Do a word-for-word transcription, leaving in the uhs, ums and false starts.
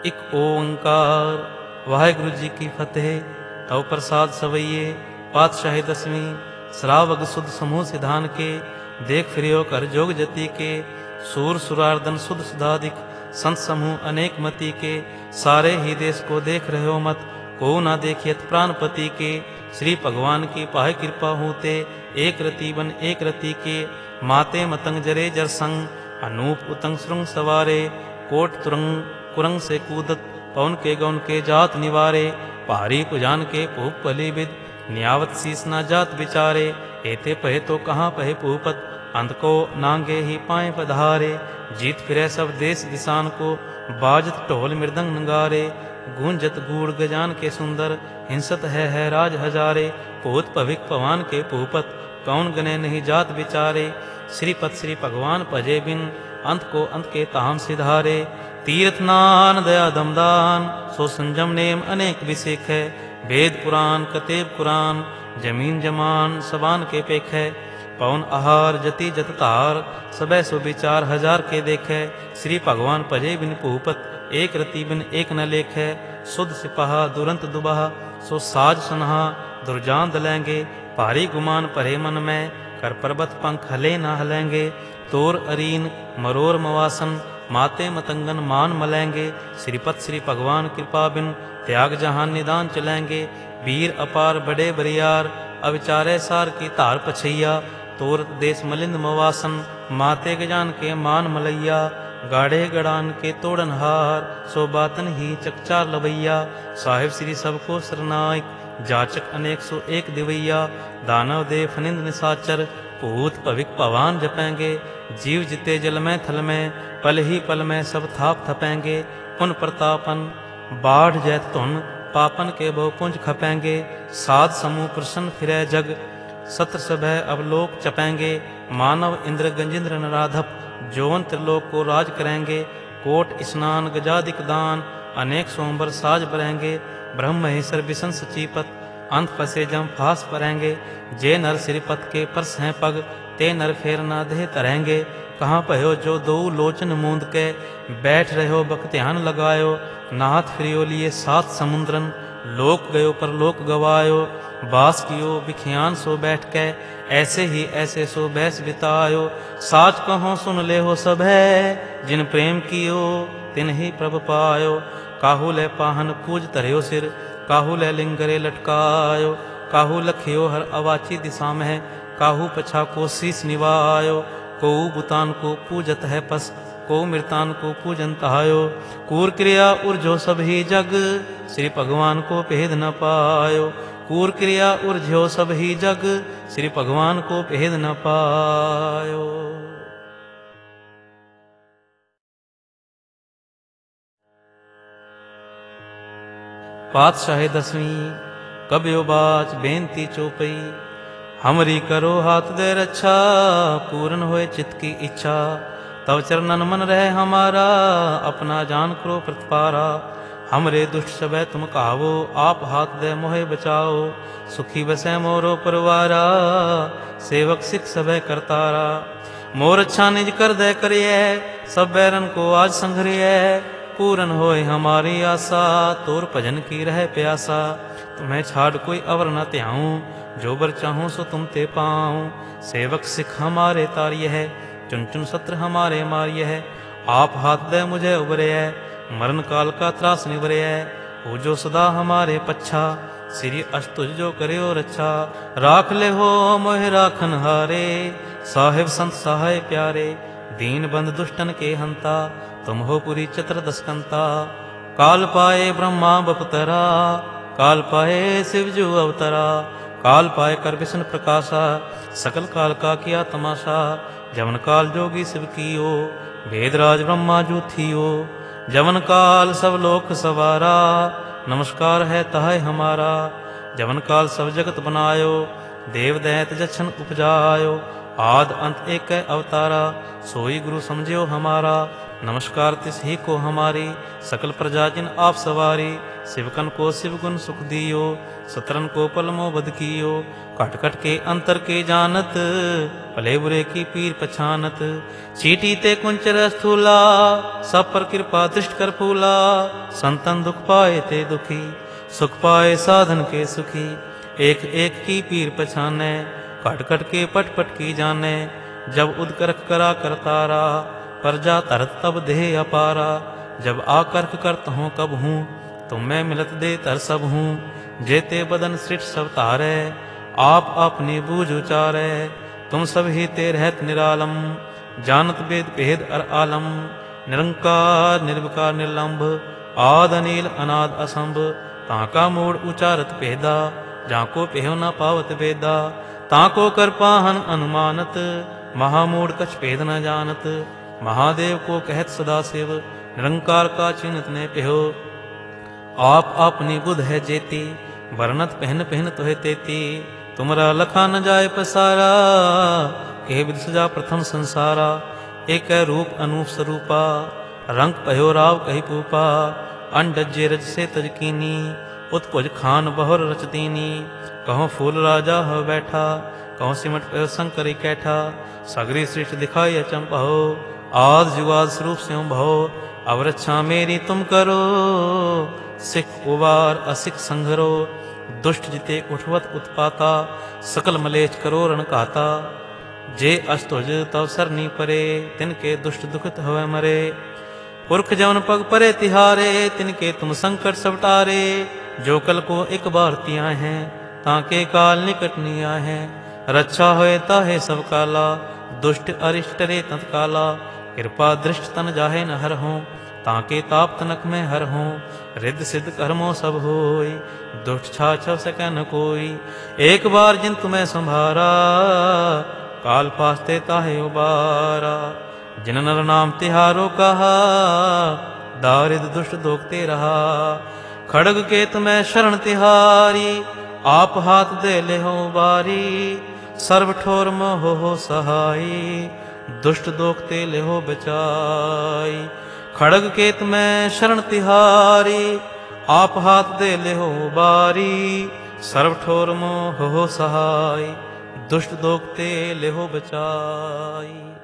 इक ओंकार। वाहेगुरु जी की फतेह। तव प्रसाद सवैये पातशाही दसवीं श्रावग सुध समूह सिधान के देख फिरियो कर जोग जति के सूर सुरार्दन सुध सुधादिक संत समूह अनेक मति के सारे ही देश को देख रहे हो मत को ना देखियत प्राणपति के श्री भगवान की पाह कृपा होते एक रति बन एक रति के माते मतंग जरे जर संग अनूप उतंग श्रृंग सवारे कोट तुरंग कुरंग से कूदत पवन के गौन के जात निवारे पहाड़ी पुजान के पूप पली विद न्यावत शीस ना जात विचारे एते पहे तो कहाँ पहे पूपत अंत को नांगे ही पाए पधारे जीत फिरे सब देश दिशान को बाजत ढोल मृदंग नगारे गूंजत गूढ़ गजान के सुंदर हिंसत है है राज हजारे भूत पविक पवान के पूपत कौन गने नहीं जात विचारे श्रीपत श्री भगवान भजे बिन अंत को अंत के ताम सिधारे तीर्थ नान दया दमदान सो संजम नेम अनेक विसेख है वेद पुराण कतेब कुरान जमीन जमान सबान के पेख है पवन आहार जति जत तार सबै सो विचार हजार के देखे श्री भगवान भजे बिन भूपत एक रति बिन एक न लेख है सुध सिपाहा दुरंत दुबाहा सो साज सनहा दुर्जान दलेंगे भारी गुमान परे मन में कर पर्वत पंख हले न हलेंगे तोर अरीन मरोर मवासन माते मतंगन मान मलेंगे श्रीपत श्री भगवान कृपा बिन त्याग जहान निदान चलेंगे वीर अपार बड़े बरियार अविचारे सार की धार पछैया तोर देश मलिंद मवासन माते गजान के मान मलैया गाढ़े गड़ान के तोड़न हार सो बातन ही चकचार लवैया साहिब श्री सबको सरनायक जाचक अनेक सो एक दिवैया दानव देव फनिंद निसाचर भूत पविक पवान जपेंगे जीव जिते जल में थल में पल ही पल में सब थाप थपेंगे पुन प्रतापन बाढ़ जैत धुन पापन के बहु पुंज खपेंगे साध समूह प्रसन्न फिरे जग सत्र सभय अवलोक चपेंगे मानव इंद्र गंजिंद्र नराधप जौन त्रिलोक को राज करेंगे कोट स्नान गजादिक दान अनेक सोमबर साज बरेंगे ब्रह्म महेश्वर बिशन सचीपत अंत फसे जम फास परेंगे जे नर श्रीपत के परस हैं पग ते नर फेर ना दे तरेंगे कहाँ पहो जो दो लोचन मूंद के बैठ रहो बक ध्यान लगायो नाथ फिरियो लिए सात समुद्रन लोक गयो पर लोक गवायो बास कियो बिखियान सो बैठ के ऐसे ही ऐसे सो बैस बितायो साच कहो सुन ले हो सब है जिन प्रेम कियो तिन ही प्रभ पायो काहू ले पाहन पूज तरयो सिर काहू ले लिंगरे लटकायो काहू लखियो हर अवाची दिशा में है काहू पछा को शीस निवायो को बुतान को पूजत है पस को मृतान को पूजन तहायो कूर क्रिया उर्जो सब ही जग श्री भगवान को भेद न पायो कूर क्रिया उर्जो सब ही जग श्री भगवान को भेद न पायो। पातशाही दसवीं कब्यो बाच बेनती चौपई हमरी करो हाथ दे रक्षा पूर्ण होए चित्त की इच्छा तव चरणन मन रहे हमारा अपना जान करो प्रतिपारा हमरे दुष्ट सबे तुम कहावो आप हाथ दे मोहे बचाओ सुखी बसे मोरो परवारा सेवक सिख सबे करतारा मोर अच्छा निज कर दे करिए सब बैरन को आज संघरिए पूरन होए हमारी आशा तोर भजन की रहे प्यासा तुम्हें छाड़ कोई अवर न त्याऊं जो बर चाहूं सो तुम ते पाऊं सेवक सिख हमारे तारिय है चुन चुन सत्र हमारे मारिय है आप हाथ दे मुझे उबरे है मरण काल का त्रास निवरे है हो जो सदा हमारे पच्छा श्री अष्टुज जो करे और अच्छा राख ले हो मोह राखन हारे साहिब संत सहाय प्यारे दीन बंद दुष्टन के हंता तुम हो पुरी चतुर्दशकंता काल पाए ब्रह्मा बपतरा काल पाए शिव जो अवतरा काल पाए कर विष्णु प्रकाशा सकल काल का किया तमाशा जवन काल जोगी शिव कियो वेदराज ब्रह्मा जो थियो जवन काल सब लोक सवारा नमस्कार है तहाय हमारा जवन काल सब जगत बनायो देव दैत जछन उपजायो आद अंत एक अवतारा सोई गुरु समझियो हमारा नमस्कार तिस ही को हमारी, सकल प्रजा जिन आप सवारी। शिवकन को शिव गुण सुख दियो, सतरन को पलमो बद कियो। कट कट के अंतर के जानत, भले बुरे की पीर पछानत। चीटी ते कुंचर स्थूला, सब पर कृपा दृष्ट कर फूला। संतन दुख पाए ते दुखी, सुख पाए साधन के सुखी। एक एक की पीर पछाने, कट कट के पट पट की जाने। जब उदकरख करा करतारा, प्रजा तरत तब देह अपारा। जब आकर्क करत हूँ कब हूँ, तुम मैं मिलत दे तर सब हूँ। जेते बदन सृष्ट सब तारे, आप अपनी बूझ उचारे। तुम सब ही ते रहत निरालम, जानत वेद भेद अर आलम। निरंकार निर्विकार निर्लंभ, आद अनील अनाद असंभ। ताका मूड उचारत भेदा, जाको पेहो न पावत वेदा। ताको कर पाहन अनुमानत, महामूड कछ भेद न जानत। महादेव को कहत सदा शिव, निरंकार का चिन्हत ने पेहो। आप अपनी बुध है जेती, वर्णत पहन पहन तुहे तेती। तुमरा लखा न जाय पसारा, के विद सजा प्रथम संसारा। एक रूप अनूप स्वरूपा, रंग पहो राव कही पूपा। अंडज्जे रज से तजकीनी, उत्पुज खान बहुर रचतीनी। कहो फूल राजा हो बैठा, कहो सिमट पहो शंकर कैठा। सगरी सृष्टि दिखाई अचंपहो, आद जुगाद स्वरूप से भव। अब रक्षा मेरी तुम करो, सिख उबार असिख संघरो। दुष्ट जिते उठवत उत्पाता, सकल मलेच करो रण कहता। जे अस्तुज तव सरनी परे, तिनके दुष्ट दुखित होवे मरे। पुरख जवन पग परे तिहारे, तिनके तुम संकट सब टारे। जो कल को एक बार तिया हैं, ताके काल निकट निया है। रक्षा होए ताहे सब काला, दुष्ट अरिष्ट रे तत्काला। कृपा दृष्ट तन जाहे न हर हों, ताके ताप तनक में हर हों। रिद्ध सिद्ध कर्मों सब होई, दुष्ट छा छव सकै न कोई। एक बार जिन तुम्हें संभारा, काल पास्ते ताहे उबारा। जिन नर नाम तिहारो कहा, दारिद दुष्ट दोखते रहा। खड़ग के तुम्हें शरण तिहारी, आप हाथ दे ले हो बारी। सर्व ठोर मोह हो सहाई, दुष्ट दोखते ले हो बचाई। खड़ग केत में शरण तिहारी, आप हाथ दे ले हो बारी। सर्व ठोर मोह हो सहाय, दुष्ट दोखते ले हो बचाई।